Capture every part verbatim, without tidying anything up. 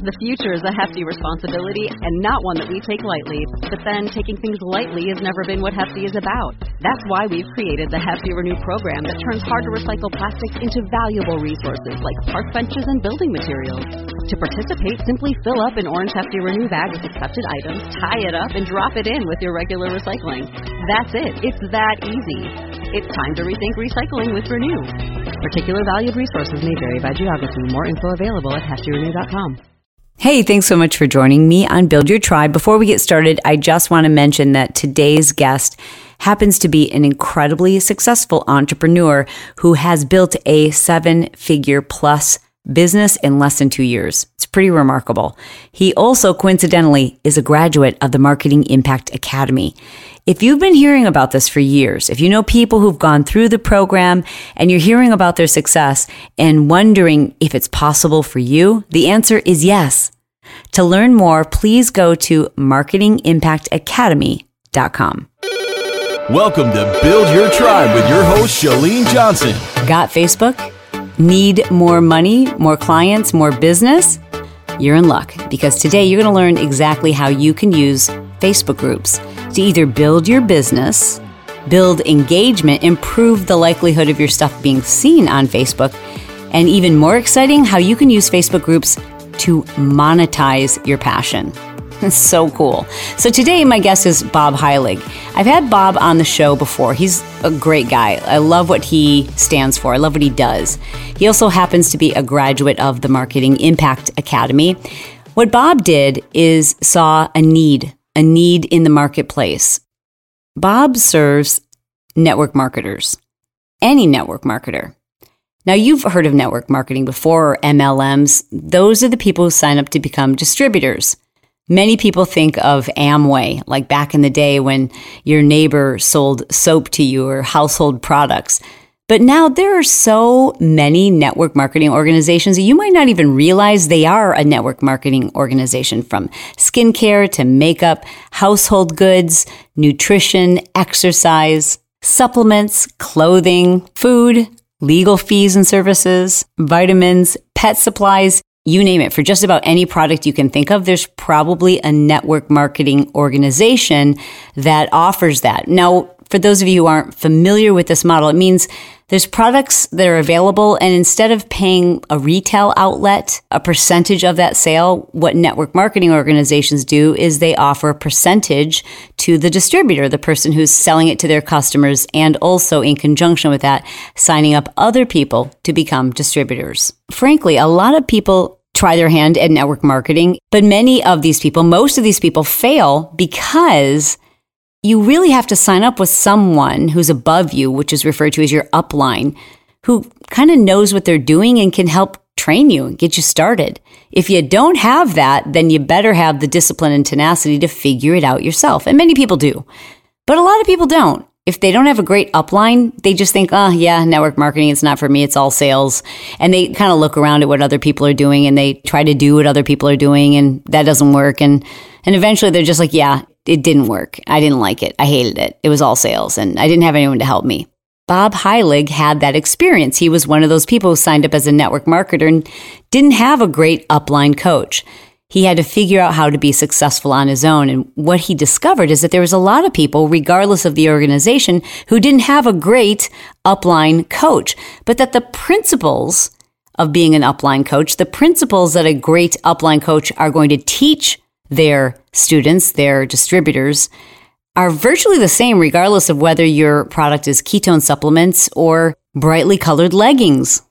The future is a hefty responsibility and not one that we take lightly. But then taking things lightly has never been what Hefty is about. That's why we've created the Hefty Renew program that turns hard-to-recycle plastics into valuable resources like park benches and building materials. To participate, simply fill up an orange Hefty Renew bag with accepted items, tie it up, and drop it in with your regular recycling. That's it. It's that easy. It's time to rethink recycling with Renew. Particular valued resources may vary by geography. More info available at hefty renew dot com. Hey, thanks so much for joining me on Build Your Tribe. Before we get started, I just want to mention that today's guest happens to be an incredibly successful entrepreneur who has built a seven-figure plus business in less than two years. It's pretty remarkable. He also, coincidentally, is a graduate of the Marketing Impact Academy. If you've been hearing about this for years, if you know people who've gone through the program and you're hearing about their success and wondering if it's possible for you, the answer is yes. To learn more, please go to marketing impact academy dot com. Welcome to Build Your Tribe with your host, Chalene Johnson. Got Facebook? Need more money, more clients, more business? You're in luck, because today you're going to learn exactly how you can use Facebook groups to either build your business, build engagement, improve the likelihood of your stuff being seen on Facebook, and even more exciting, how you can use Facebook groups to monetize your passion. It's so cool. So today my guest is Bob Heilig. I've had Bob on the show before. He's a great guy. I love what he stands for. I love what he does. He also happens to be a graduate of the Marketing Impact Academy. What Bob did is saw a need, a need in the marketplace. Bob serves network marketers, any network marketer. Now, you've heard of network marketing before, or M L Ms. Those are the people who sign up to become distributors. Many people think of Amway, like back in the day when your neighbor sold soap to you or household products. But now there are so many network marketing organizations that you might not even realize they are a network marketing organization, from skincare to makeup, household goods, nutrition, exercise, supplements, clothing, food, legal fees and services, vitamins, pet supplies. You name it. For just about any product you can think of, there's probably a network marketing organization that offers that. Now, for those of you who aren't familiar with this model, it means there's products that are available, and instead of paying a retail outlet a percentage of that sale, what network marketing organizations do is they offer a percentage to the distributor, the person who's selling it to their customers, and also in conjunction with that, signing up other people to become distributors. Frankly, a lot of people try their hand at network marketing, but many of these people, most of these people fail because you really have to sign up with someone who's above you, which is referred to as your upline, who kind of knows what they're doing and can help train you and get you started. If you don't have that, then you better have the discipline and tenacity to figure it out yourself. And many people do, but a lot of people don't. If they don't have a great upline, they just think, oh, yeah, network marketing, it's not for me, it's all sales. And they kind of look around at what other people are doing and they try to do what other people are doing, and that doesn't work. And, and eventually they're just like, yeah, it didn't work. I didn't like it. I hated it. It was all sales and I didn't have anyone to help me. Bob Heilig had that experience. He was one of those people who signed up as a network marketer and didn't have a great upline coach. He had to figure out how to be successful on his own. And what he discovered is that there was a lot of people, regardless of the organization, who didn't have a great upline coach, but that the principles of being an upline coach, the principles that a great upline coach are going to teach their students, their distributors, are virtually the same regardless of whether your product is ketone supplements or brightly colored leggings.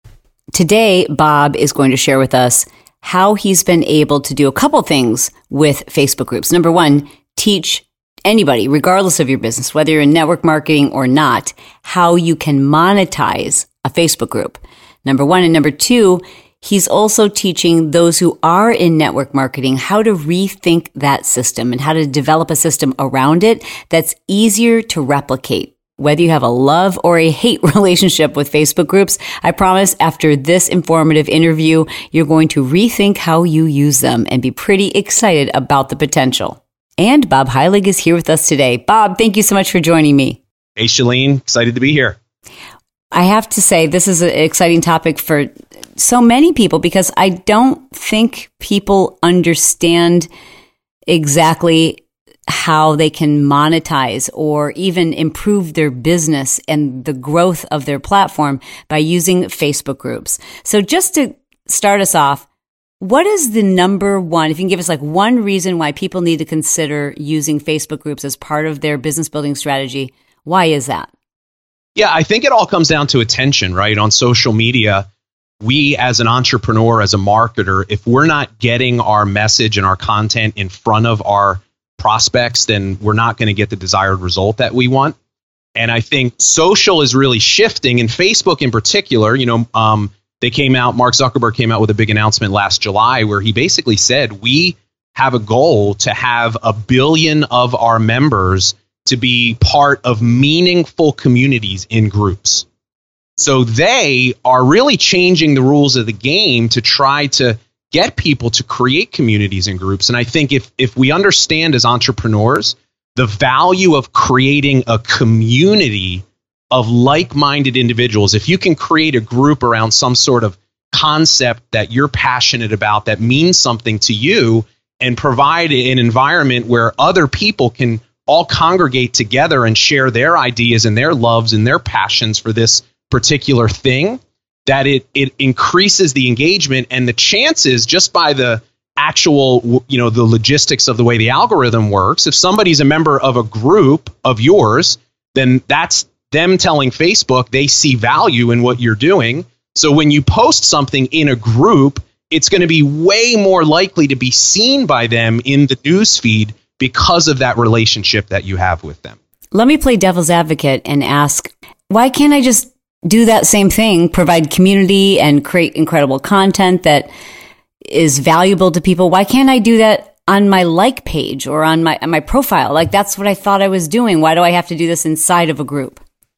Today, Bob is going to share with us how he's been able to do a couple things with Facebook groups. Number one, teach anybody, regardless of your business, whether you're in network marketing or not, how you can monetize a Facebook group. Number one. And number two, he's also teaching those who are in network marketing how to rethink that system and how to develop a system around it that's easier to replicate. Whether you have a love or a hate relationship with Facebook groups, I promise after this informative interview, you're going to rethink how you use them and be pretty excited about the potential. And Bob Heilig is here with us today. Bob, thank you so much for joining me. Hey, Chalene, excited to be here. I have to say, this is an exciting topic for so many people, because I don't think people understand exactly how they can monetize or even improve their business and the growth of their platform by using Facebook groups. So just to start us off, what is the number one, if you can give us like one reason why people need to consider using Facebook groups as part of their business building strategy? Why is that? Yeah, I think it all comes down to attention, right? On social media, we as an entrepreneur, as a marketer, if we're not getting our message and our content in front of our prospects, then we're not going to get the desired result that we want. And I think social is really shifting, and Facebook in particular, you know, um, they came out, Mark Zuckerberg came out with a big announcement last July where he basically said, we have a goal to have a billion of our members to be part of meaningful communities in groups. So they are really changing the rules of the game to try to get people to create communities and groups. And I think if if we understand as entrepreneurs the value of creating a community of like-minded individuals, if you can create a group around some sort of concept that you're passionate about, that means something to you, and provide an environment where other people can all congregate together and share their ideas and their loves and their passions for this particular thing, that it it increases the engagement and the chances, just by the actual, you know, the logistics of the way the algorithm works. If somebody's a member of a group of yours, then that's them telling Facebook they see value in what you're doing. So when you post something in a group, it's going to be way more likely to be seen by them in the newsfeed because of that relationship that you have with them. Let me play devil's advocate and ask, why can't I just do that same thing, provide community and create incredible content that is valuable to people? Why can't I do that on my like page or on my on my profile? Like, that's what I thought I was doing. Why do I have to do this inside of a group?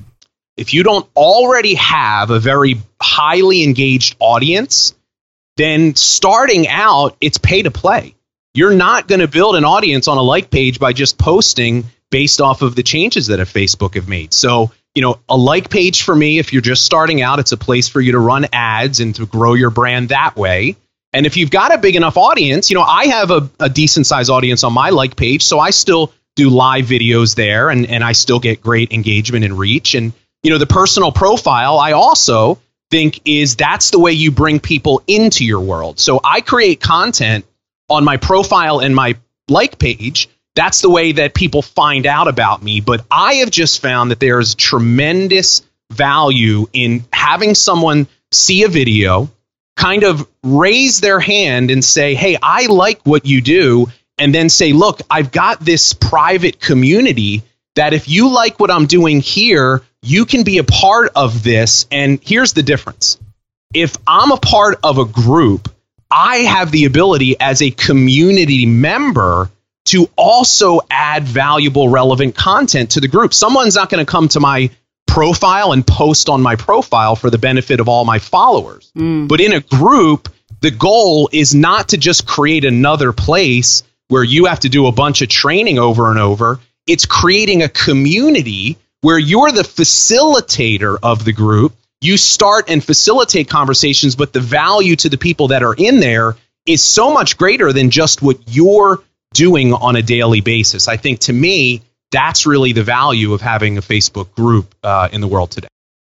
If you don't already have a very highly engaged audience, then starting out, it's pay to play. You're not going to build an audience on a like page by just posting based off of the changes that a Facebook have made. So, you know, a like page for me, if you're just starting out, it's a place for you to run ads and to grow your brand that way. And if you've got a big enough audience, you know, I have a, a decent sized audience on my like page, so I still do live videos there, and, and I still get great engagement and reach. And, you know, the personal profile, I also think is that's the way you bring people into your world. So I create content on my profile and my like page. That's the way that people find out about me. But I have just found that there's tremendous value in having someone see a video, kind of raise their hand and say, hey, I like what you do. And then say, look, I've got this private community that if you like what I'm doing here, you can be a part of this. And here's the difference. If I'm a part of a group, I have the ability as a community member to also add valuable, relevant content to the group. Someone's not going to come to my profile and post on my profile for the benefit of all my followers. Mm. But in a group, the goal is not to just create another place where you have to do a bunch of training over and over. It's creating a community where you're the facilitator of the group. You start and facilitate conversations, but the value to the people that are in there is so much greater than just what you're doing on a daily basis. I think, to me, that's really the value of having a Facebook group uh, in the world today.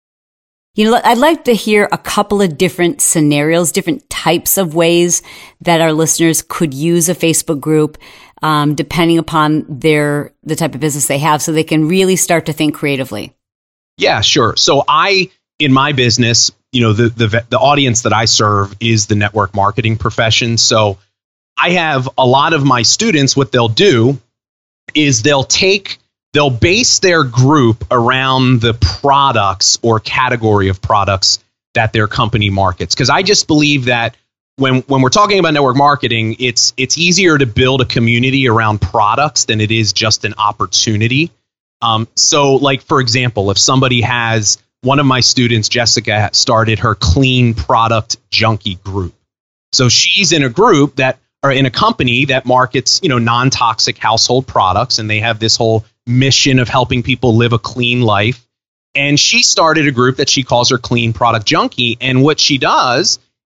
You know, I'd like to hear a couple of different scenarios, different types of ways that our listeners could use a Facebook group, um, depending upon their the type of business they have, so they can really start to think creatively. Yeah, sure. So I, in my business, you know, the the the audience that I serve is the network marketing profession. So I have a lot of my students, what they'll do is they'll take, they'll base their group around the products or category of products that their company markets. Because I just believe that when when we're talking about network marketing, it's it's easier to build a community around products than it is just an opportunity. Um, so like, for example, if somebody has, one of my students, Jessica, started her clean product junkie group. So she's in a group that, or in a company that markets, you know, non-toxic household products, and they have this whole mission of helping people live a clean life. And she started a group that she calls her Clean Product Junkie. And what she does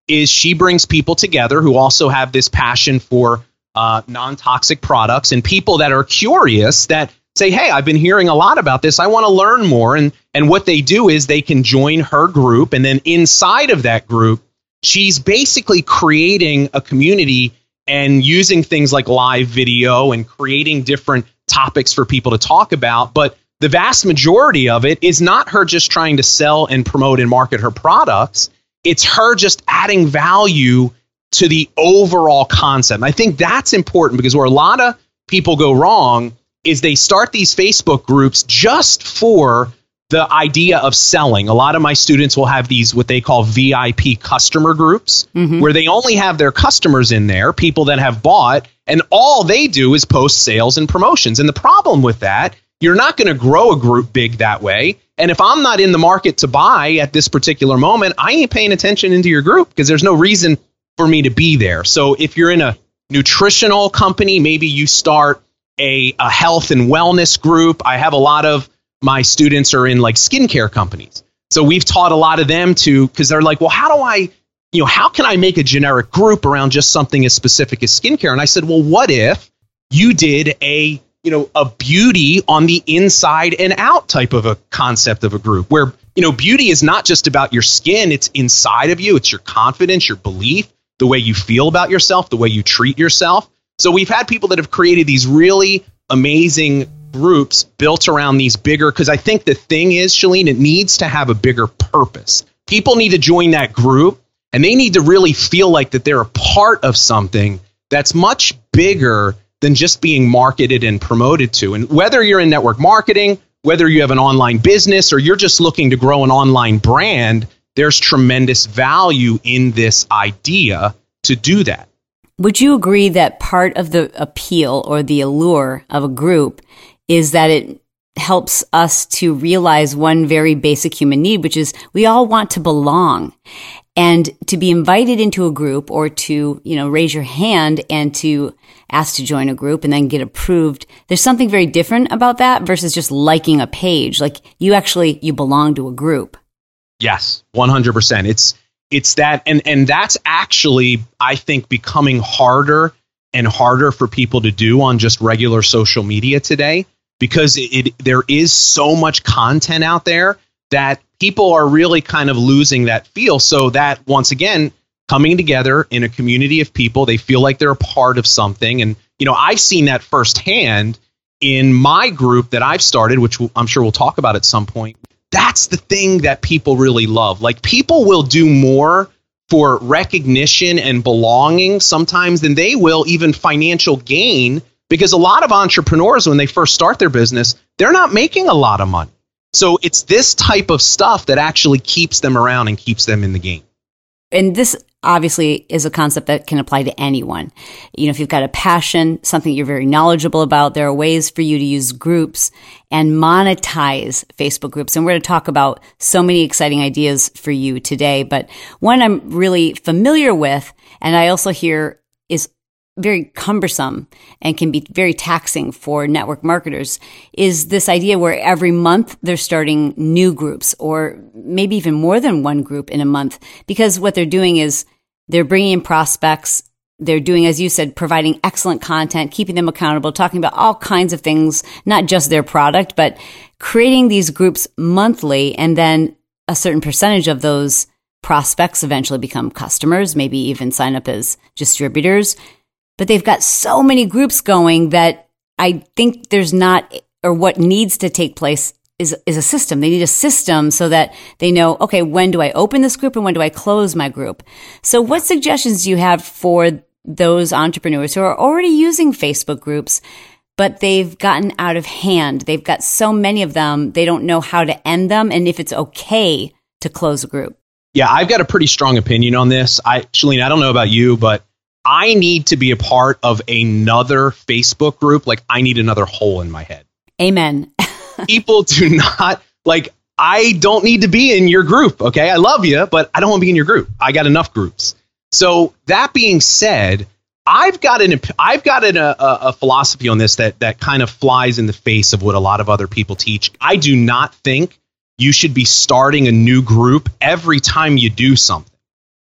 is she brings people together who also have this passion for uh, non-toxic products and people that are curious that say, hey, I've been hearing a lot about this. I want to learn more. And, and what they do is they can join her group. And then inside of that group, she's basically creating a community and using things like live video and creating different topics for people to talk about. But the vast majority of it is not her just trying to sell and promote and market her products. It's her just adding value to the overall concept. And I think that's important because where a lot of people go wrong is they start these Facebook groups just for the idea of selling. A lot of my students will have these, what they call V I P customer groups, mm-hmm. where they only have their customers in there, people that have bought, and all they do is post sales and promotions. And the problem with that, you're not going to grow a group big that way. And if I'm not in the market to buy at this particular moment, I ain't paying attention into your group because there's no reason for me to be there. So if you're in a nutritional company, maybe you start a, a health and wellness group. I have a lot of my students are in like skincare companies. So we've taught a lot of them to, because they're like, well, how do I, you know, how can I make a generic group around just something as specific as skincare? And I said, well, what if you did a, you know, a beauty on the inside and out type of a concept of a group where, you know, beauty is not just about your skin. It's inside of you. It's your confidence, your belief, the way you feel about yourself, the way you treat yourself. So we've had people that have created these really amazing groups built around these bigger, because I think the thing is, Chalene, it needs to have a bigger purpose. People need to join that group and they need to really feel like that they're a part of something that's much bigger than just being marketed and promoted to. And whether you're in network marketing, whether you have an online business, or you're just looking to grow an online brand, there's tremendous value in this idea to do that. Would you agree that part of the appeal or the allure of a group is that it helps us to realize one very basic human need, which is we all want to belong? And to be invited into a group or to, you know, raise your hand and to ask to join a group and then get approved, there's something very different about that versus just liking a page. Like you actually, you belong to a group. Yes, one hundred percent. It's it's that, and and that's actually, I think, becoming harder and harder for people to do on just regular social media today, because it, it there is so much content out there that people are really kind of losing that feel. So that, once again, coming together in a community of people, they feel like they're a part of something. And, you know, I've seen that firsthand in my group that I've started, which I'm sure we'll talk about at some point. That's the thing that people really love. Like, people will do more for recognition and belonging sometimes than they will even financial gain, because a lot of entrepreneurs, when they first start their business, they're not making a lot of money. So it's this type of stuff that actually keeps them around and keeps them in the game. And this obviously is a concept that can apply to anyone. You know, if you've got a passion, something you're very knowledgeable about, there are ways for you to use groups and monetize Facebook groups. And we're going to talk about so many exciting ideas for you today. But one I'm really familiar with, and I also hear is very cumbersome and can be very taxing for network marketers, is this idea where every month they're starting new groups, or maybe even more than one group in a month, because what they're doing is they're bringing in prospects. They're doing, as you said, providing excellent content, keeping them accountable, talking about all kinds of things, not just their product, but creating these groups monthly. And then a certain percentage of those prospects eventually become customers, maybe even sign up as distributors. But they've got so many groups going that I think there's not, or what needs to take place is is a system. They need a system so that they know, okay, when do I open this group and when do I close my group? So what suggestions do you have for those entrepreneurs who are already using Facebook groups, but they've gotten out of hand? They've got so many of them, they don't know how to end them and if it's okay to close a group. Yeah, I've got a pretty strong opinion on this. I, Chalene, I don't know about you, but I need to be a part of another Facebook group. Like, I need another hole in my head. Amen. People do not, like, I don't need to be in your group, okay? I love you, but I don't want to be in your group. I got enough groups. So that being said, I've got an I've got an, a, a philosophy on this that that kind of flies in the face of what a lot of other people teach. I do not think you should be starting a new group every time you do something.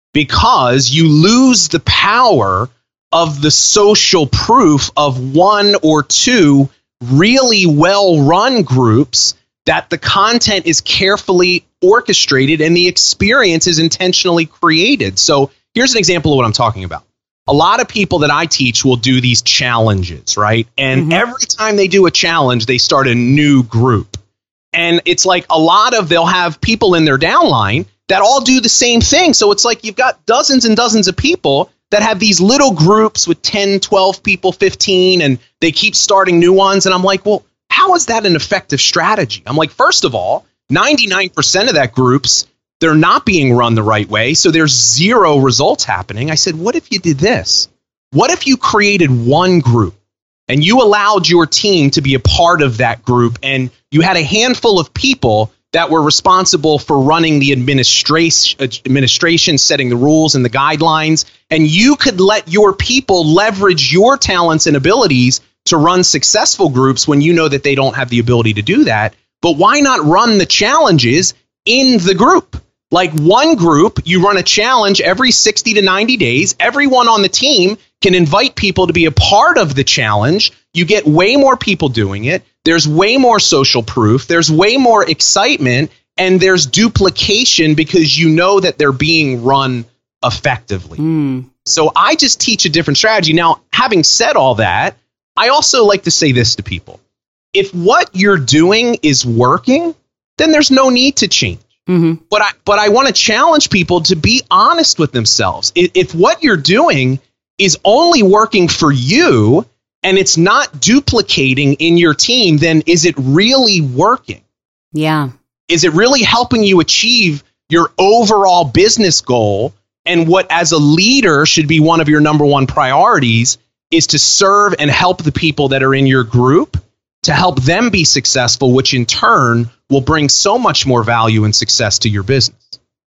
because you lose the power of the social proof of one or two really well-run groups that the content is carefully orchestrated and the experience is intentionally created. So here's an example of what I'm talking about. A lot of people that I teach will do these challenges, right? And mm-hmm. every time they do a challenge, they start a new group. And it's like a lot of, they'll have people in their downline that all do the same thing. So it's like you've got dozens and dozens of people that have these little groups with ten, twelve people, fifteen, and they keep starting new ones. And I'm like, well, how is that an effective strategy? I'm like, first of all, ninety-nine percent of that groups, they're not being run the right way. So there's zero results happening. I said, what if you did this? What if you created one group and you allowed your team to be a part of that group, and you had a handful of people that were responsible for running the administration, administration, setting the rules and the guidelines, and you could let your people leverage your talents and abilities to run successful groups when you know that they don't have the ability to do that. But why not run the challenges in the group? Like one group, you run a challenge every sixty to ninety days. Everyone on the team can invite people to be a part of the challenge. You get way more people doing it. There's way more social proof. There's way more excitement, and there's duplication because you know that they're being run effectively. Mm. So I just teach a different strategy. Now, having said all that, I also like to say this to people. If what you're doing is working, then there's no need to change. Mm-hmm. But I but I want to challenge people to be honest with themselves. If, if what you're doing is only working for you and it's not duplicating in your team, then is it really working? Yeah. Is it really helping you achieve your overall business goal? And what, as a leader, should be one of your number one priorities is to serve and help the people that are in your group, to help them be successful, which in turn will bring so much more value and success to your business.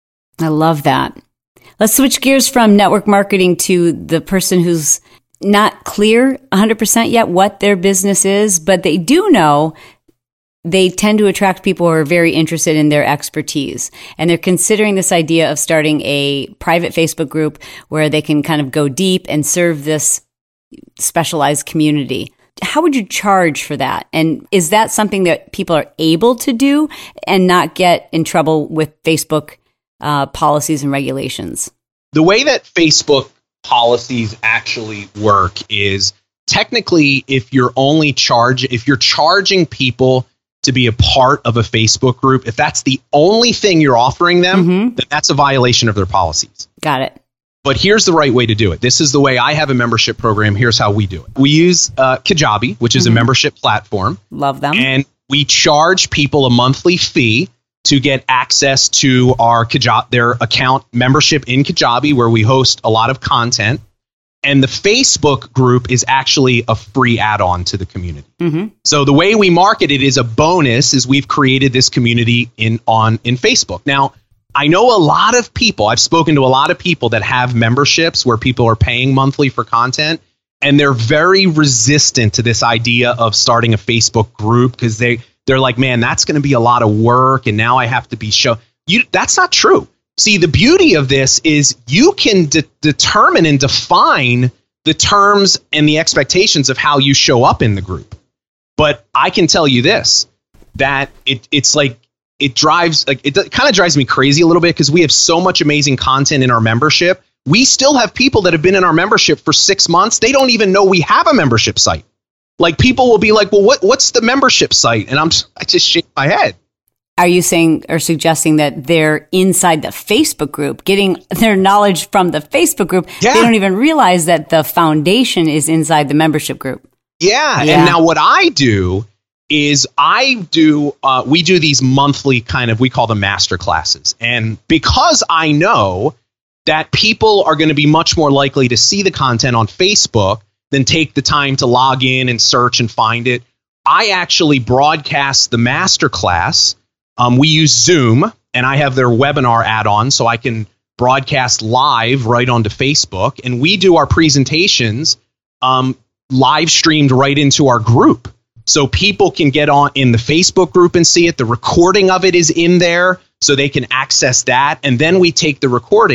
I love that. Let's switch gears from network marketing to the person who's not clear one hundred percent yet what their business is, but they do know they tend to attract people who are very interested in their expertise. And they're considering this idea of starting a private Facebook group where they can kind of go deep and serve this specialized community. How would you charge for that? And is that something that people are able to do and not get in trouble with Facebook uh, policies and regulations? The way that Facebook policies actually work is technically if you're only charge, if you're charging people to be a part of a Facebook group, if that's the only thing you're offering them, mm-hmm. then that's a violation of their policies. Got it. But here's the right way to do it. This is the way I have a membership program. Here's how we do it. We use uh, Kajabi, which is mm-hmm. a membership platform. Love them. And we charge people a monthly fee to get access to our Kajabi, their account membership in Kajabi, where we host a lot of content. And the Facebook group is actually a free add-on to the community. Mm-hmm. So the way we market it is a bonus, is we've created this community in on in Facebook. Now, I know a lot of people, I've spoken to a lot of people that have memberships where people are paying monthly for content, and they're very resistant to this idea of starting a Facebook group because they, they're like, man, that's going to be a lot of work, and now I have to be show. You, that's not true. See, the beauty of this is you can de- determine and define the terms and the expectations of how you show up in the group. But I can tell you this, that it it's like, it drives, like it kind of drives me crazy a little bit because we have so much amazing content in our membership. We still have people that have been in our membership for six months. They don't even know we have a membership site. Like people will be like, well, what what's the membership site? And I'm just, I just shake my head. Are you saying or suggesting that they're inside the Facebook group, getting their knowledge from the Facebook group? Yeah. They don't even realize that the foundation is inside the membership group. Yeah. yeah. And now what I do is I do, uh, we do these monthly kind of, we call them master classes. And because I know that people are going to be much more likely to see the content on Facebook than take the time to log in and search and find it, I actually broadcast the master class. Um, we use Zoom, and I have their webinar add-on, so I can broadcast live right onto Facebook. And we do our presentations um, live streamed right into our group. So people can get on in the Facebook group and see it. The recording of it is in there, so they can access that. And then we take the recording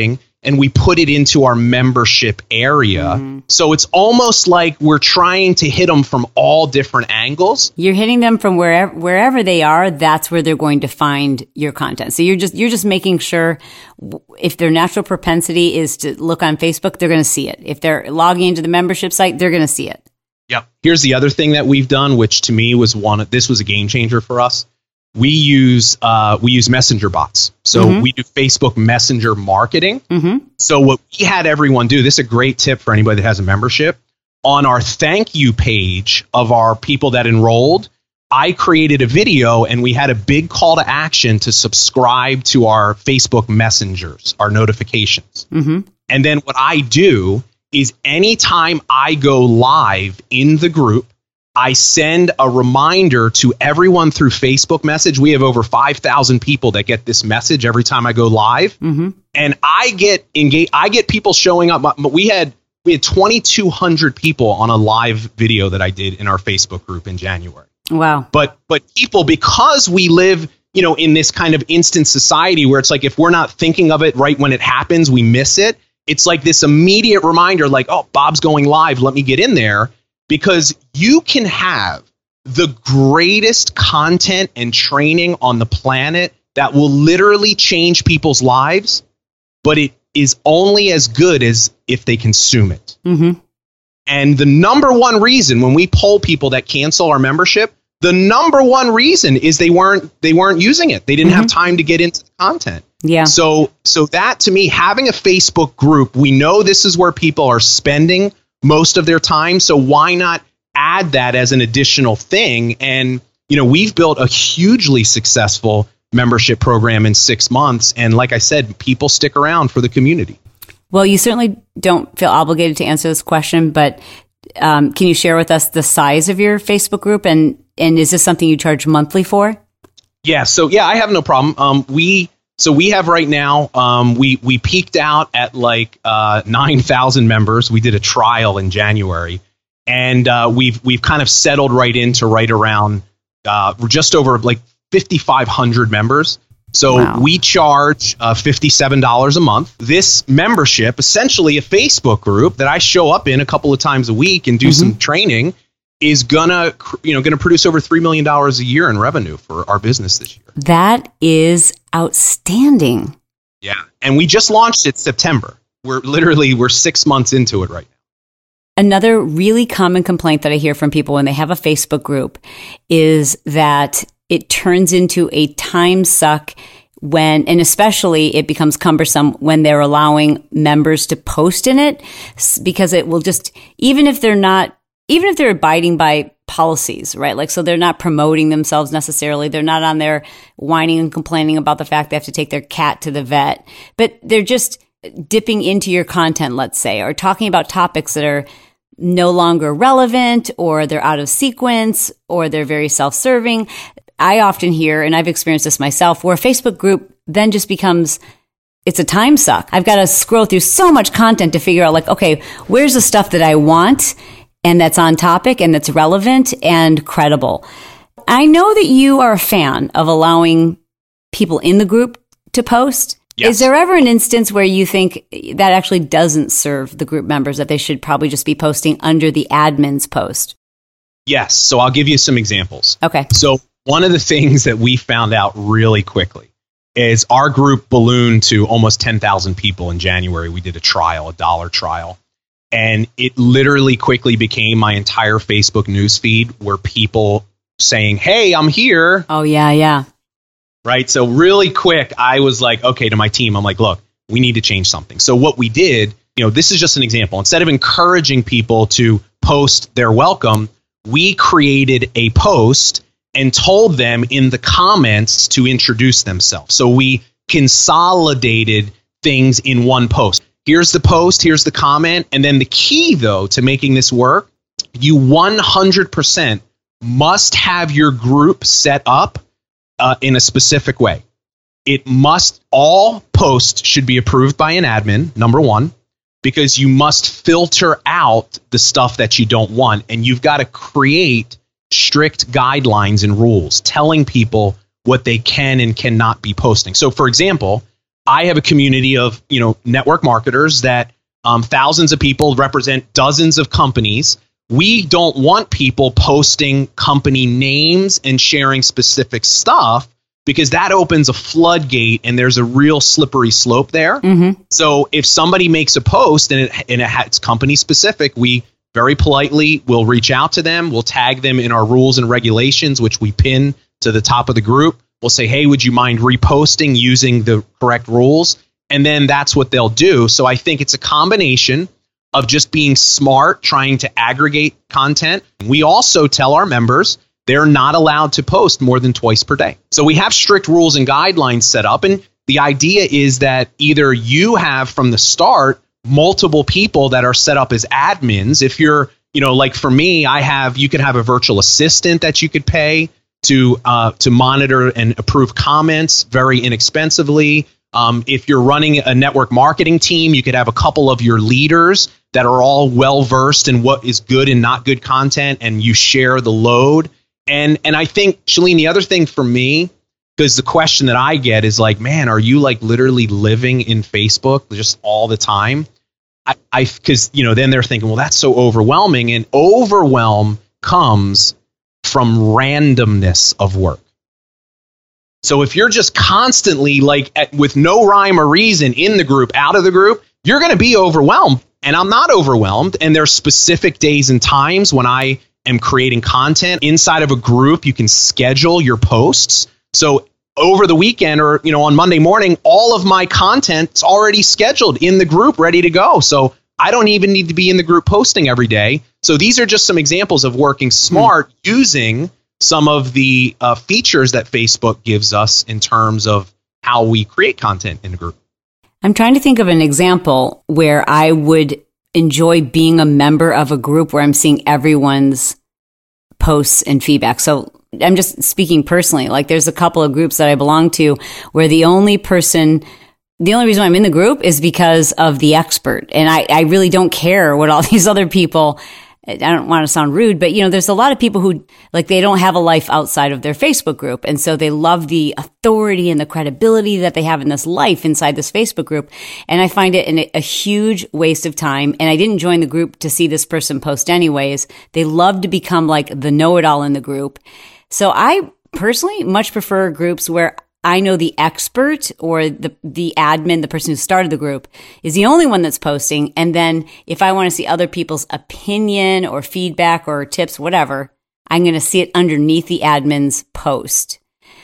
and we put it into our membership area. Mm-hmm. So it's almost like we're trying to hit them from all different angles. You're hitting them from wherever wherever they are. That's where they're going to find your content. So you're just you're just making sure if their natural propensity is to look on Facebook, they're going to see it. If they're logging into the membership site, they're going to see it. Yep. Here's the other thing that we've done, which to me was one of, this was a game changer for us. We use uh, we use messenger bots. So mm-hmm. we do Facebook Messenger marketing. Mm-hmm. So what we had everyone do, this is a great tip for anybody that has a membership. On our thank you page of our people that enrolled, I created a video and we had a big call to action to subscribe to our Facebook messengers, our notifications. Mm-hmm. And then what I do is anytime I go live in the group, I send a reminder to everyone through Facebook message. We have over five thousand people that get this message every time I go live. Mm-hmm. And I get engaged. I get people showing up. We had we had twenty-two hundred people on a live video that I did in our Facebook group in January. Wow. But but people, because we live, you know, in this kind of instant society where it's like if we're not thinking of it right when it happens, we miss it. It's like this immediate reminder like, oh, Bob's going live. Let me get in there. Because you can have the greatest content and training on the planet that will literally change people's lives, but it is only as good as if they consume it. Mm-hmm. And the number one reason when we poll people that cancel our membership, the number one reason is they weren't they weren't using it. They didn't mm-hmm. have time to get into the content. Yeah. So so that to me, having a Facebook group, we know this is where people are spending most of their time. So why not add that as an additional thing? And, you know, we've built a hugely successful membership program in six months. And like I said, people stick around for the community. Well, you certainly don't feel obligated to answer this question, but um, can you share with us the size of your Facebook group? And, and is this something you charge monthly for? Yeah. So, yeah, I have no problem. Um, we So we have right now, um, we we peaked out at like uh, nine thousand members. We did a trial in January, and uh, we've we've kind of settled right into right around uh, just over like fifty-five hundred members. So wow. we charge uh, fifty-seven dollars a month. This membership, essentially a Facebook group that I show up in a couple of times a week and do mm-hmm. some training, is gonna, you know, gonna produce over three million dollars a year in revenue for our business this year. That is outstanding. Yeah. And we just launched it September. We're literally, we're six months into it right now. Another really common complaint that I hear from people when they have a Facebook group is that it turns into a time suck when, and especially it becomes cumbersome when they're allowing members to post in it, because it will just, even if they're not, even if they're abiding by policies, right? Like, so they're not promoting themselves necessarily. They're not on there whining and complaining about the fact they have to take their cat to the vet, but they're just dipping into your content, let's say, or talking about topics that are no longer relevant, or they're out of sequence, or they're very self-serving. I often hear, and I've experienced this myself, where a Facebook group then just becomes, it's a time suck. I've got to scroll through so much content to figure out like, okay, where's the stuff that I want and that's on topic and that's relevant and credible. I know that you are a fan of allowing people in the group to post. Yes. Is there ever an instance where you think that actually doesn't serve the group members, that they should probably just be posting under the admin's post? Yes. So I'll give you some examples. Okay. So one of the things that we found out really quickly is our group ballooned to almost ten thousand people in January. We did a trial, a dollar trial. And it literally quickly became my entire Facebook newsfeed where people saying, hey, I'm here. Oh, yeah, yeah. Right. So really quick, I was like, okay, to my team, I'm like, look, we need to change something. So what we did, you know, this is just an example. Instead of encouraging people to post their welcome, we created a post and told them in the comments to introduce themselves. So we consolidated things in one post. Here's the post, here's the comment. And then the key, though, to making this work, you one hundred percent must have your group set up uh, in a specific way. It must, all posts should be approved by an admin, number one, because you must filter out the stuff that you don't want. And you've got to create strict guidelines and rules telling people what they can and cannot be posting. So, for example, I have a community of, you know, network marketers that um, thousands of people represent dozens of companies. We don't want people posting company names and sharing specific stuff because that opens a floodgate and there's a real slippery slope there. Mm-hmm. So if somebody makes a post and, it, and it, it's company specific, we very politely will reach out to them. We'll tag them in our rules and regulations, which we pin to the top of the group. We'll say, hey, would you mind reposting using the correct rules? And then that's what they'll do. So I think it's a combination of just being smart, trying to aggregate content. We also tell our members they're not allowed to post more than twice per day. So we have strict rules and guidelines set up. And the idea is that either you have from the start multiple people that are set up as admins. If you're, you know, like for me, I have, you could have a virtual assistant that you could pay to uh, to monitor and approve comments very inexpensively. Um, if you're running a network marketing team, you could have a couple of your leaders that are all well versed in what is good and not good content, and you share the load. And and I think, Chalene, the other thing for me, because the question that I get is like, man, are you like literally living in Facebook just all the time? I, I because you know, then they're thinking, well, that's so overwhelming, and overwhelm comes from randomness of work. So if you're just constantly like at, with no rhyme or reason in the group, out of the group, you're going to be overwhelmed. And I'm not overwhelmed. And there's specific days and times when I am creating content inside of a group. You can schedule your posts. So over the weekend or, you know, on Monday morning, all of my content's already scheduled in the group, ready to go. So I don't even need to be in the group posting every day. So these are just some examples of working smart, mm-hmm. using some of the uh, features that Facebook gives us in terms of how we create content in a group. I'm trying to think of an example where I would enjoy being a member of a group where I'm seeing everyone's posts and feedback. So I'm just speaking personally, like there's a couple of groups that I belong to where the only person, the only reason I'm in the group is because of the expert. And I, I really don't care what all these other people, I don't want to sound rude, but you know, there's a lot of people who like, they don't have a life outside of their Facebook group. And so they love the authority and the credibility that they have in this life inside this Facebook group. And I find it an, a huge waste of time. And I didn't join the group to see this person post anyways. They love to become like the know-it-all in the group. So I personally much prefer groups where I know the expert or the the admin, the person who started the group, is the only one that's posting. And then if I want to see other people's opinion or feedback or tips, whatever, I'm going to see it underneath the admin's post.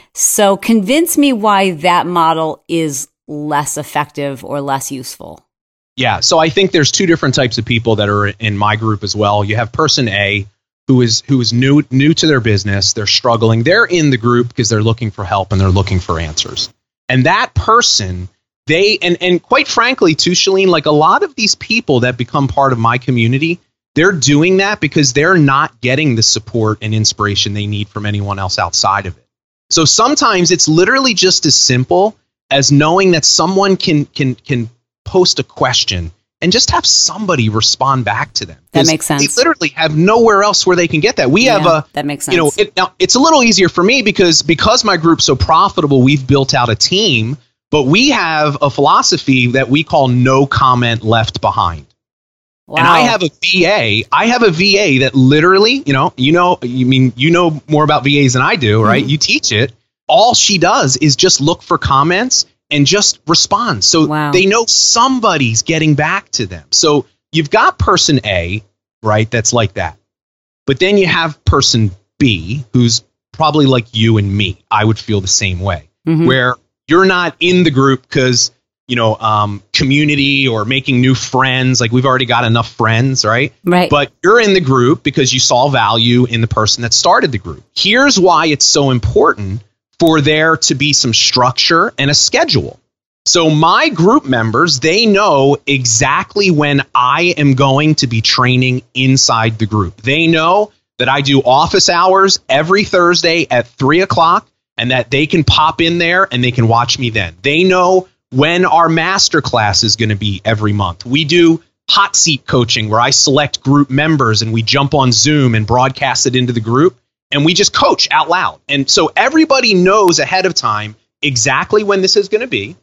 So convince me why that model is less effective or less useful. Yeah, so I think there's two different types of people that are in my group as well. You have person A, who is who is new new to their business, they're struggling, they're in the group because they're looking for help and they're looking for answers. And that person, they, and, and quite frankly too, Chalene, like a lot of these people that become part of my community, they're doing that because they're not getting the support and inspiration they need from anyone else outside of it. So sometimes it's literally just as simple as knowing that someone can can can post a question and just have somebody respond back to them. That makes sense. They literally have nowhere else where they can get that. We yeah, have a, that makes sense. You know, it, now it's a little easier for me because because my group's so profitable, we've built out a team, but we have a philosophy that we call no comment left behind. Wow. And I have a V A. I have a V A that literally, you know, you know, you mean you know more about V As than I do, right? Mm-hmm. You teach it. All she does is just look for comments and just respond. So wow. They know somebody's getting back to them. So you've got person A, right, that's like that. But then you have person B, who's probably like you and me. I would feel the same way, mm-hmm. where you're not in the group because, you know, um, community or making new friends. Like we've already got enough friends, right? Right. But you're in the group because you saw value in the person that started the group. Here's why it's so important for there to be some structure and a schedule. So my group members, they know exactly when I am going to be training inside the group. They know that I do office hours every Thursday at three o'clock and that they can pop in there and they can watch me then. They know when our master class is going to be every month. We do hot seat coaching where I select group members and we jump on Zoom and broadcast it into the group. And we just coach out loud. And so everybody knows ahead of time exactly when this is going to be.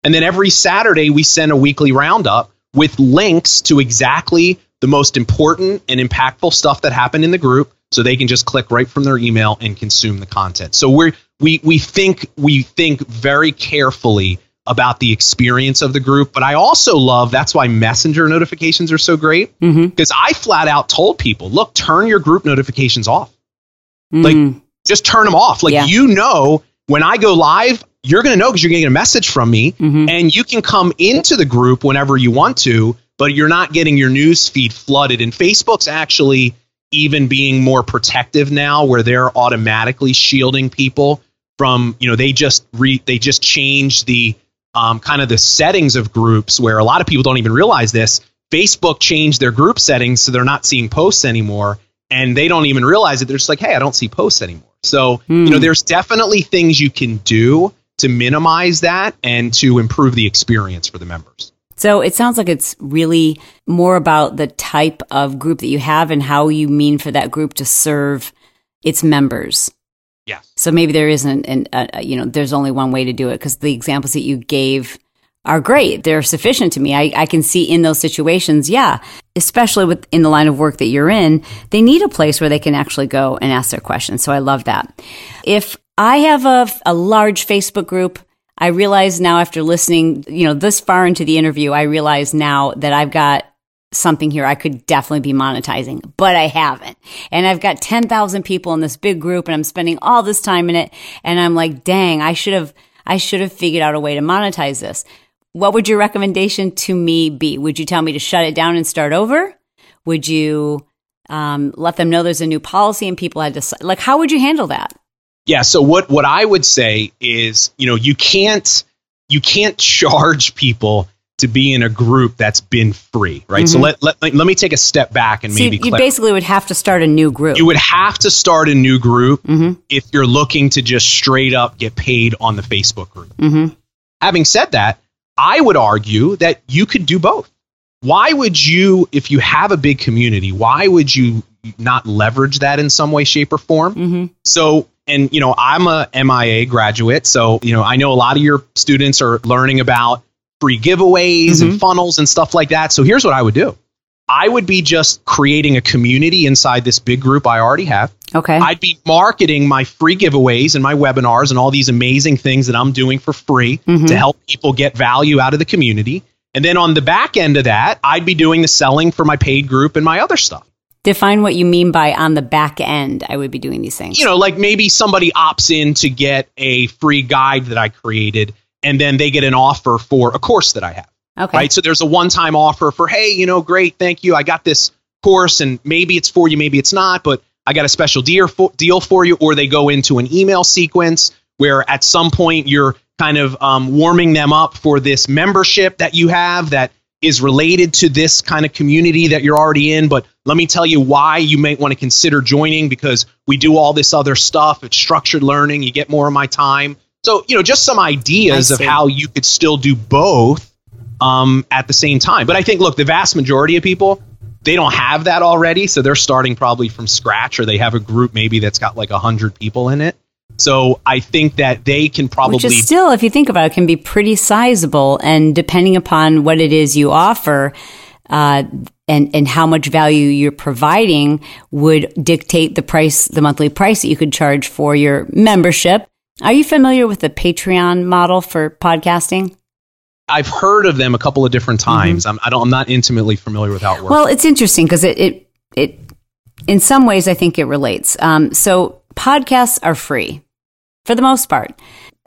And then every Saturday, we send a weekly roundup with links to exactly the most important and impactful stuff that happened in the group, so they can just click right from their email and consume the content. So we're, we we think we think very carefully about the experience of the group. But I also love, that's why messenger notifications are so great, because mm-hmm. I flat out told people, look, turn your group notifications off. Mm. Like, just turn them off. Like, yeah. you know, when I go live, you're going to know because you're going to get a message from me, mm-hmm. and you can come into the group whenever you want to, but you're not getting your news feed flooded. And Facebook's actually even being more protective now, where they're automatically shielding people from, you know, they just re, they just changed the um, kind of the settings of groups, where a lot of people don't even realize this. Facebook changed their group settings so they're not seeing posts anymore, and they don't even realize it. They're just like, hey, I don't see posts anymore. So, mm. you know, there's definitely things you can do to minimize that and to improve the experience for the members. So it sounds like it's really more about the type of group that you have and how you mean for that group to serve its members. Yes. So maybe there isn't, an, a, you know, there's only one way to do it, because the examples that you gave are great. They're sufficient to me. I, I can see in those situations, yeah, especially with in the line of work that you're in, they need a place where they can actually go and ask their questions. So I love that. If I have a, a large Facebook group, I realize now, after listening, you know, this far into the interview, I realize now that I've got something here I could definitely be monetizing, but I haven't. And I've got ten thousand people in this big group, and I'm spending all this time in it. And I'm like, dang, I should have, I should have figured out a way to monetize this. What would your recommendation to me be? Would you tell me to shut it down and start over? Would you um, let them know there's a new policy and people had to, like, how would you handle that? Yeah. So what, what I would say is, you know, you can't, you can't charge people to be in a group that's been free, right? Mm-hmm. So let, let, let me take a step back and so maybe you clarify. Basically would have to start a new group. You would have to start a new group mm-hmm. if you're looking to just straight up get paid on the Facebook group. Mm-hmm. Having said that, I would argue that you could do both. Why would you, if you have a big community, why would you not leverage that in some way, shape, or form? Mm-hmm. So, and, you know, I'm a M I A graduate, so, you know, I know a lot of your students are learning about free giveaways mm-hmm. and funnels and stuff like that. So here's what I would do. I would be just creating a community inside this big group I already have. Okay. I'd be marketing my free giveaways and my webinars and all these amazing things that I'm doing for free mm-hmm. to help people get value out of the community. And then on the back end of that, I'd be doing the selling for my paid group and my other stuff. Define what you mean by on the back end, I would be doing these things. You know, like maybe somebody opts in to get a free guide that I created, and then they get an offer for a course that I have. Okay. Right. So there's a one-time offer for, hey, you know, great, thank you. I got this course, and maybe it's for you, maybe it's not, but I got a special deal for, deal for you. Or they go into an email sequence where at some point you're kind of um, warming them up for this membership that you have that is related to this kind of community that you're already in. But let me tell you why you might want to consider joining, because we do all this other stuff. It's structured learning. You get more of my time. So, you know, just some ideas of how you could still do both um, at the same time. But I think, look, the vast majority of people, they don't have that already. So they're starting probably from scratch, or they have a group maybe that's got like a hundred people in it. So I think that they can probably... Which is still, if you think about it, can be pretty sizable. And depending upon what it is you offer uh, and, and how much value you're providing would dictate the price, the monthly price that you could charge for your membership. Are you familiar with the Patreon model for podcasting? I've heard of them a couple of different times. Mm-hmm. I'm, I don't, I'm not intimately familiar with how it works. Well, it's interesting because it, it, it, in some ways, I think it relates. Um, so podcasts are free for the most part.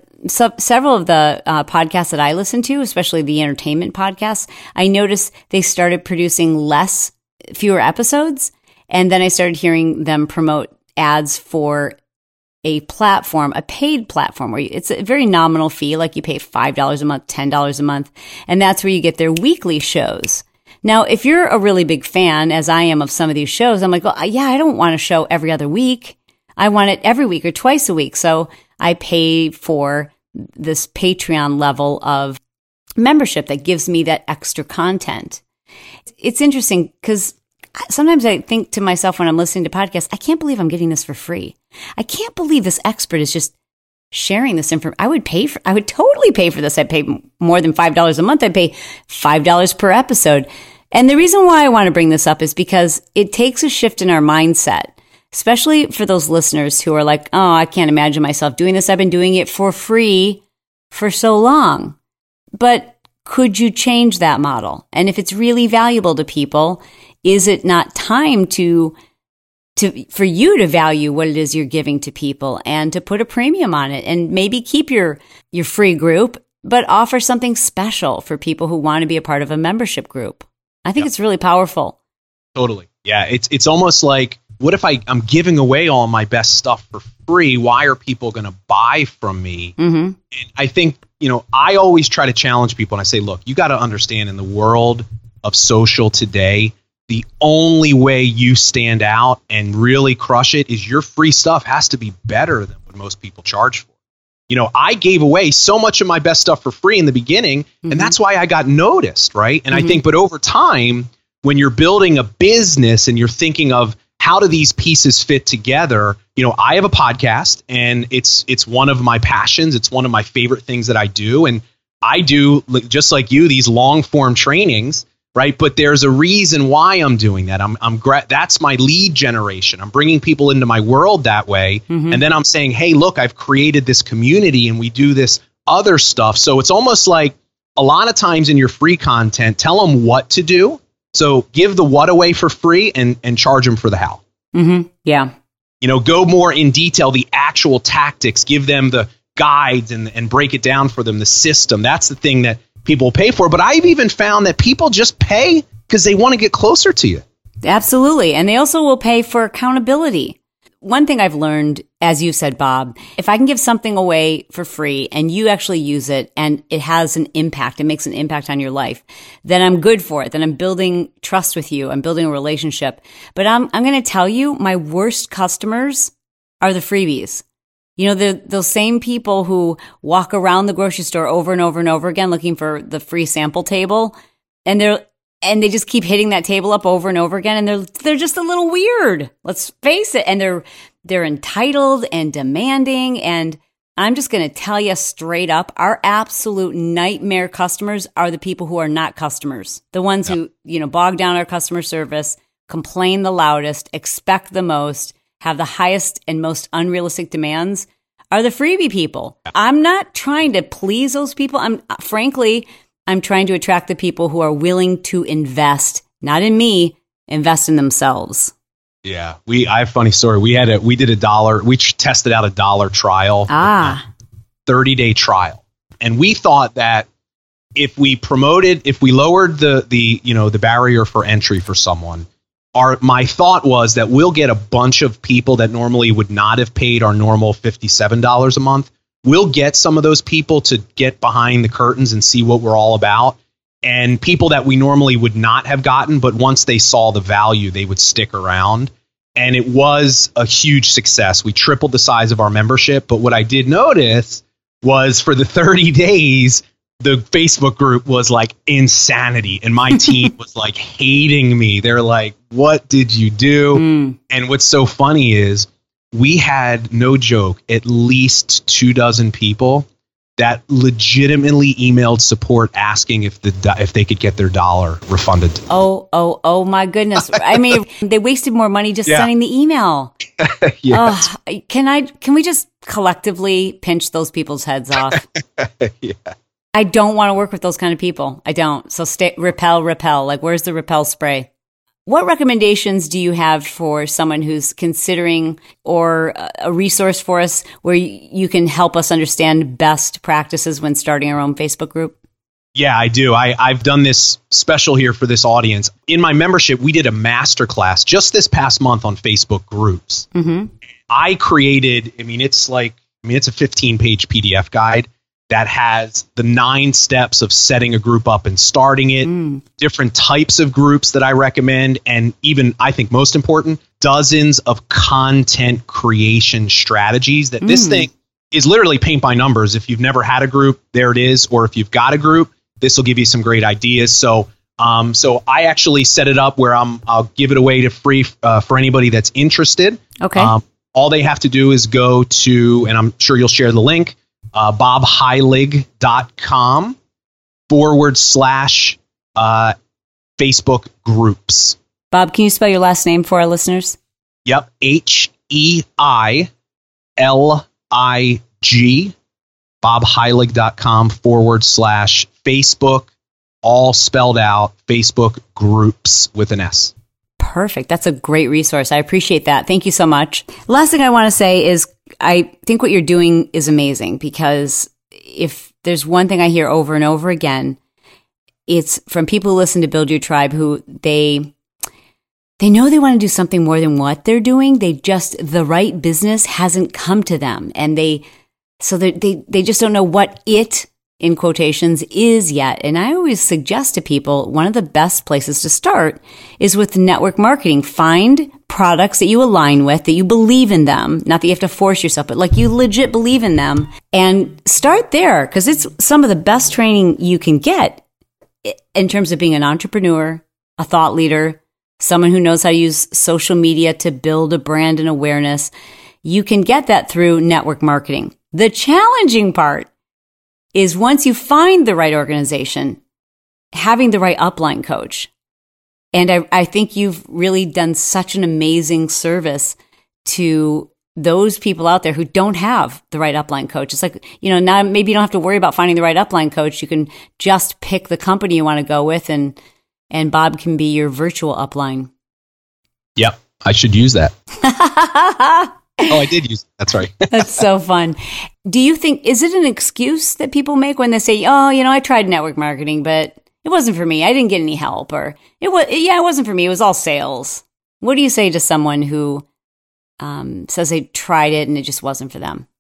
So several of the uh, podcasts that I listen to, especially the entertainment podcasts, I noticed they started producing less, fewer episodes. And then I started hearing them promote ads for a platform, a paid platform, where it's a very nominal fee, like you pay five dollars a month, ten dollars a month, and that's where you get their weekly shows. Now, if you're a really big fan, as I am of some of these shows, I'm like, well, yeah, I don't want a show every other week. I want it every week or twice a week. So I pay for this Patreon level of membership that gives me that extra content. It's interesting because sometimes I think to myself when I'm listening to podcasts, I can't believe I'm getting this for free. I can't believe this expert is just sharing this information. I would pay for, I would totally pay for this. I'd pay more than five dollars a month. I'd pay five dollars per episode. And the reason why I want to bring this up is because it takes a shift in our mindset, especially for those listeners who are like, oh, I can't imagine myself doing this. I've been doing it for free for so long. But could you change that model? And if it's really valuable to people, is it not time to to for you to value what it is you're giving to people and to put a premium on it and maybe keep your your free group, but offer something special for people who want to be a part of a membership group? I think Yep. it's really powerful. Totally. Yeah. It's it's almost like, what if I, I'm giving away all my best stuff for free? Why are people going to buy from me? Mm-hmm. And I think, you know, I always try to challenge people and I say, look, you got to understand, in the world of social today, the only way you stand out and really crush it is your free stuff has to be better than what most people charge for. You know, I gave away so much of my best stuff for free in the beginning, Mm-hmm. and that's why I got noticed, right? And Mhm. I think, but over time, when you're building a business and you're thinking of how do these pieces fit together, you know, I have a podcast, and it's it's one of my passions. It's one of my favorite things that I do, and I do, li- just like you, these long form trainings, right? But there's a reason why I'm doing that. I'm I'm gra- that's my lead generation. I'm bringing people into my world that way, Mhm. and then I'm saying, hey, look, I've created this community, and we do this other stuff. So it's almost like, a lot of times in your free content, tell them what to do. So give the what away for free and and charge them for the how. Mm-hmm. Yeah. You know, go more in detail, the actual tactics, give them the guides and and break it down for them, the system. That's the thing that people pay for. But I've even found that people just pay because they want to get closer to you. Absolutely. And they also will pay for accountability. One thing I've learned, as you said, Bob, if I can give something away for free and you actually use it and it has an impact, it makes an impact on your life, then I'm good for it. Then I'm building trust with you. I'm building a relationship. But I'm, I'm going to tell you, my worst customers are the freebies. You know, the those same people who walk around the grocery store over and over and over again looking for the free sample table, and they're and they just keep hitting that table up over and over again, and they're they're just a little weird. Let's face it, and they're they're entitled and demanding. And I'm just going to tell you straight up, our absolute nightmare customers are the people who are not customers, the ones who you know bog down our customer service, complain the loudest, expect the most, have the highest and most unrealistic demands, are the freebie people. I'm not trying to please those people. I'm frankly, I'm trying to attract the people who are willing to invest, not in me, invest in themselves. Yeah, we. I have a funny story. We had a we did a dollar. We tr- tested out a dollar trial, Ah, thirty day trial, and we thought that if we promoted, if we lowered the the you know the barrier for entry for someone, our my thought was that we'll get a bunch of people that normally would not have paid our normal fifty-seven dollars a month. We'll get some of those people to get behind the curtains and see what we're all about. And people that we normally would not have gotten, but once they saw the value, they would stick around. And it was a huge success. We tripled the size of our membership. But what I did notice was, for the thirty days, the Facebook group was like insanity. And my team was like hating me. They're like, what did you do? Mm. And what's so funny is, we had, no joke, at least two dozen people that legitimately emailed support asking if the do- if they could get their dollar refunded. Oh, oh, oh my goodness. I mean, they wasted more money just Yeah. sending the email. Yeah. Oh, can I, can we just collectively pinch those people's heads off? Yeah. I don't want to work with those kind of people. I don't. So stay, repel, repel. Like, where's the repel spray? What recommendations do you have for someone who's considering, or a resource for us where you can help us understand best practices when starting our own Facebook group? Yeah, I do. I, I've done this special here for this audience. In my membership, we did a masterclass just this past month on Facebook groups. Mm-hmm. I created, I mean, it's like, I mean, it's a fifteen page P D F guide that has the nine steps of setting a group up and starting it, Mm. different types of groups that I recommend, and even, I think most important, dozens of content creation strategies that this Mm. thing is literally paint by numbers. If you've never had a group, there it is. Or if you've got a group, this will give you some great ideas. So, um, so I actually set it up where I'm, I'll give it away to free uh, for anybody that's interested. Okay. Um, all they have to do is go to, and I'm sure you'll share the link, uh, bobheilig.com forward slash uh, Facebook groups. Bob, can you spell your last name for our listeners? Yep. H E I L I G, bobheilig.com forward slash Facebook, all spelled out, Facebook groups with an S. Perfect. That's a great resource. I appreciate that. Thank you so much. Last thing I want to say is I think what you're doing is amazing, because if there's one thing I hear over and over again, it's from people who listen to Build Your Tribe who they they know they want to do something more than what they're doing. They just, the right business hasn't come to them. And they, so they, they, they just don't know what it, in quotations, is yet. And I always suggest to people, one of the best places to start is with network marketing. Find products that you align with, that you believe in them. Not that you have to force yourself, but like you legit believe in them. And start there, because it's some of the best training you can get in terms of being an entrepreneur, a thought leader, someone who knows how to use social media to build a brand and awareness. You can get that through network marketing. The challenging part is once you find the right organization, having the right upline coach. And I, I think you've really done such an amazing service to those people out there who don't have the right upline coach. It's like, you know, now maybe you don't have to worry about finding the right upline coach. You can just pick the company you want to go with, and and Bob can be your virtual upline. Yep, I should use that. Oh, I did use it. That's right. That's so fun. Do you think, is it an excuse that people make when they say, oh, you know, I tried network marketing, but it wasn't for me. I didn't get any help, or it was, yeah, it wasn't for me. It was all sales. What do you say to someone who um, says they tried it and it just wasn't for them?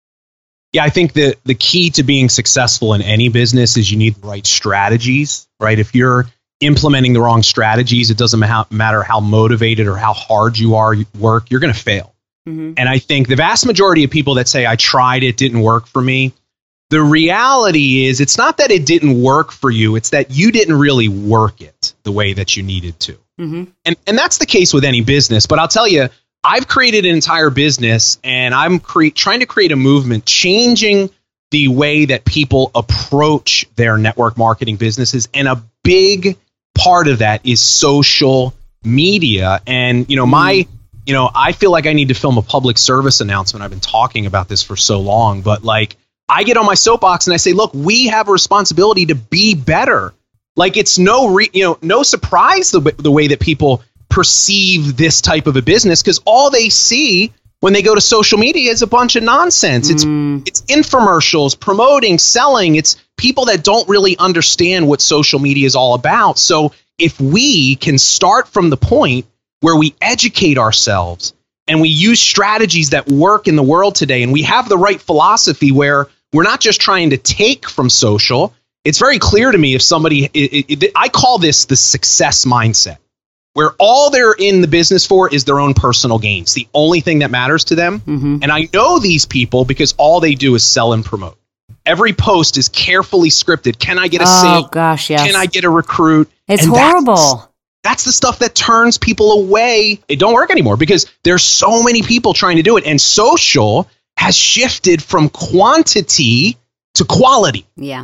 Yeah, I think the the key to being successful in any business is you need the right strategies, right? If you're implementing the wrong strategies, it doesn't ma- matter how motivated or how hard you are work, you're going to fail. Mm-hmm. And I think the vast majority of people that say, I tried, it didn't work for me, the reality is it's not that it didn't work for you, it's that you didn't really work it the way that you needed to. Mm-hmm. And and that's the case with any business. But I'll tell you, I've created an entire business, and I'm cre- trying to create a movement, changing the way that people approach their network marketing businesses. And a big part of that is social media. And, you know, my, you know, I feel like I need to film a public service announcement. I've been talking about this for so long, but like, I get on my soapbox and I say, look, we have a responsibility to be better. Like, it's no, re- you know, no surprise the, the way that people perceive this type of a business, because all they see when they go to social media is a bunch of nonsense. Mm. It's it's infomercials, promoting, selling. It's people that don't really understand what social media is all about. So if we can start from the point where we educate ourselves and we use strategies that work in the world today, and we have the right philosophy where we're not just trying to take from social. It's very clear to me if somebody, it, it, it, I call this the success mindset, where all they're in the business for is their own personal gains. The only thing that matters to them. Mm-hmm. And I know these people because all they do is sell and promote. Every post is carefully scripted. Can I get a oh, sale? Gosh, yes. Can I get a recruit? It's and horrible. That's, that's the stuff that turns people away. It don't work anymore because there's so many people trying to do it. And social has shifted from quantity to quality. Yeah.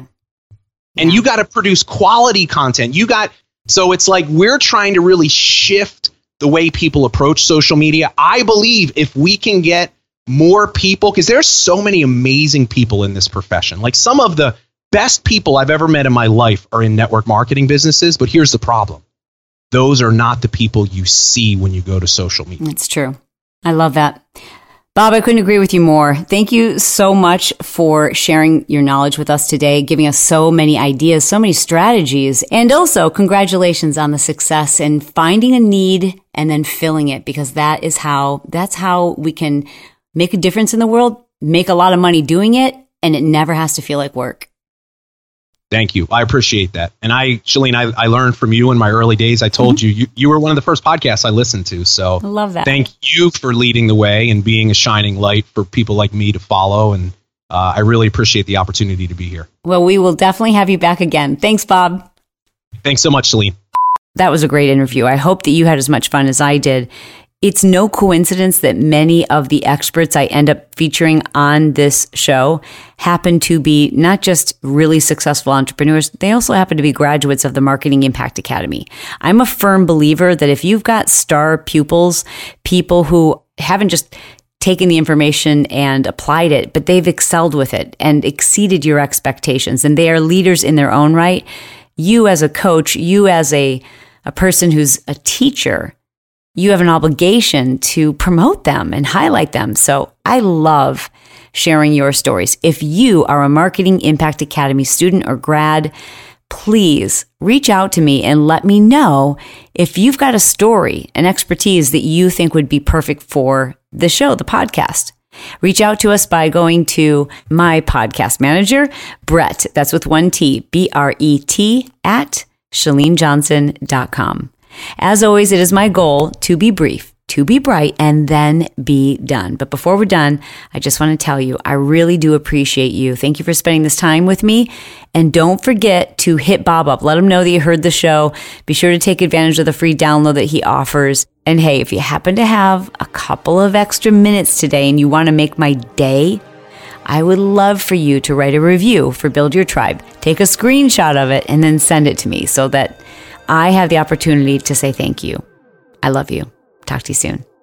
And yeah. you got to produce quality content. You got, so it's like we're trying to really shift the way people approach social media. I believe if we can get more people, because there's so many amazing people in this profession. Like, some of the best people I've ever met in my life are in network marketing businesses. But here's the problem. Those are not the people you see when you go to social media. It's true. I love that. Bob, I couldn't agree with you more. Thank you so much for sharing your knowledge with us today, giving us so many ideas, so many strategies, and also congratulations on the success in finding a need and then filling it, because that is how, that's how we can make a difference in the world, make a lot of money doing it, and it never has to feel like work. Thank you. I appreciate that. And I, Chalene, I, I learned from you in my early days. I told mm-hmm. you, you, you were one of the first podcasts I listened to. So I love that. Thank you for leading the way and being a shining light for people like me to follow. And uh, I really appreciate the opportunity to be here. Well, we will definitely have you back again. Thanks, Bob. Thanks so much, Chalene. That was a great interview. I hope that you had as much fun as I did. It's no coincidence that many of the experts I end up featuring on this show happen to be not just really successful entrepreneurs, they also happen to be graduates of the Marketing Impact Academy. I'm a firm believer that if you've got star pupils, people who haven't just taken the information and applied it, but they've excelled with it and exceeded your expectations, and they are leaders in their own right, you as a coach, you as a, a person who's a teacher, you have an obligation to promote them and highlight them. So I love sharing your stories. If you are a Marketing Impact Academy student or grad, please reach out to me and let me know if you've got a story, an expertise that you think would be perfect for the show, the podcast. Reach out to us by going to my podcast manager, Brett, that's with one T, B R E T, at Chalene Johnson dot com. As always, it is my goal to be brief, to be bright, and then be done. But before we're done, I just want to tell you, I really do appreciate you. Thank you for spending this time with me. And don't forget to hit Bob up. Let him know that you heard the show. Be sure to take advantage of the free download that he offers. And hey, if you happen to have a couple of extra minutes today and you want to make my day, I would love for you to write a review for Build Your Tribe. Take a screenshot of it and then send it to me so that I have the opportunity to say thank you. I love you. Talk to you soon.